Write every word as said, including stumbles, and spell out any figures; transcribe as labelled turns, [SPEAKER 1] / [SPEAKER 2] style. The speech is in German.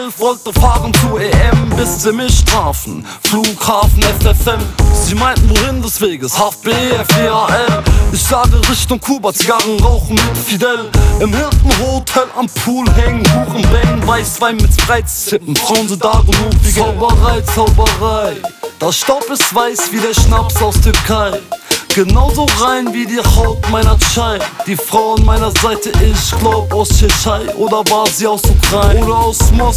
[SPEAKER 1] elf, wollte fahren zur E M, bis sie mich strafen. Flughafen F F M, sie meinten wohin des Weges, Haft B F E A L. Ich sage Richtung Kuba, Zigarren rauchen mit Fidel. Im Hilton Hotel am Pool hängen, Huren bängen, Weißwein mit Spreiztippen, Frauen sind da genug wie Geld. Zauberei, Zauberei, der Staub ist weiß wie der Schnaps aus Türkei. Genauso rein wie die Haut meiner Chai. Die Frau an meiner Seite, ich glaub aus Tschechei. Oder war sie aus Ukraine oder aus Moskau?